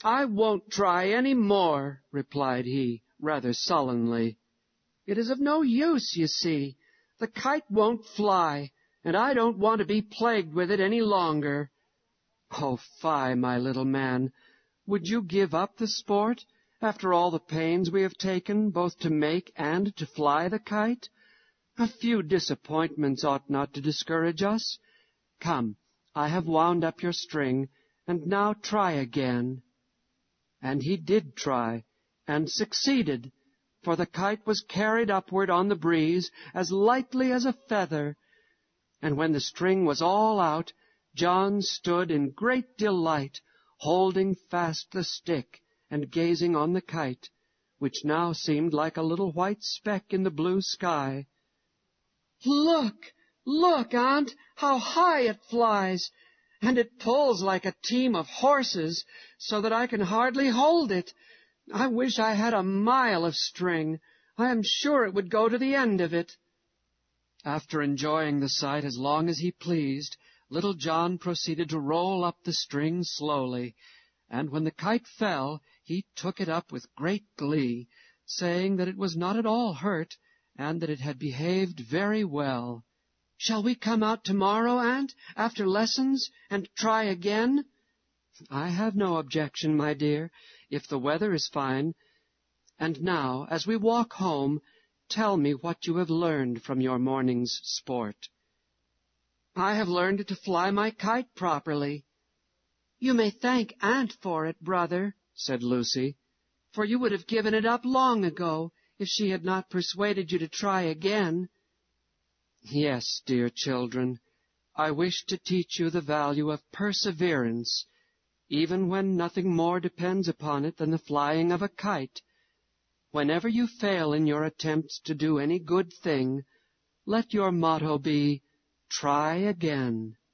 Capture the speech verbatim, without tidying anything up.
"I won't try any more," replied he, rather sullenly. "It is of no use, you see. The kite won't fly, and I don't want to be plagued with it any longer." "Oh, fie, my little man! Would you give up the sport, after all the pains we have taken, both to make and to fly the kite? A few disappointments ought not to discourage us. Come, I have wound up your string, and now try again." And he did try, and succeeded, for the kite was carried upward on the breeze as lightly as a feather. And when the string was all out, John stood in great delight, holding fast the stick and gazing on the kite, which now seemed like a little white speck in the blue sky. "Look, look, Aunt, how high it flies! And it pulls like a team of horses, so that I can hardly hold it. I wish I had a mile of string. I am sure it would go to the end of it." After enjoying the sight as long as he pleased, Little John proceeded to roll up the string slowly, and when the kite fell, he took it up with great glee, saying that it was not at all hurt, and that it had behaved very well. "Shall we come out tomorrow, Aunt, after lessons, and try again?" "I have no objection, my dear, if the weather is fine. And now, as we walk home, tell me what you have learned from your morning's sport." "I have learned to fly my kite properly." "You may thank Aunt for it, brother," said Lucy, "for you would have given it up long ago if she had not persuaded you to try again." "Yes, dear children, I wish to teach you the value of perseverance, even when nothing more depends upon it than the flying of a kite. Whenever you fail in your attempts to do any good thing, let your motto be, 'Try again.'"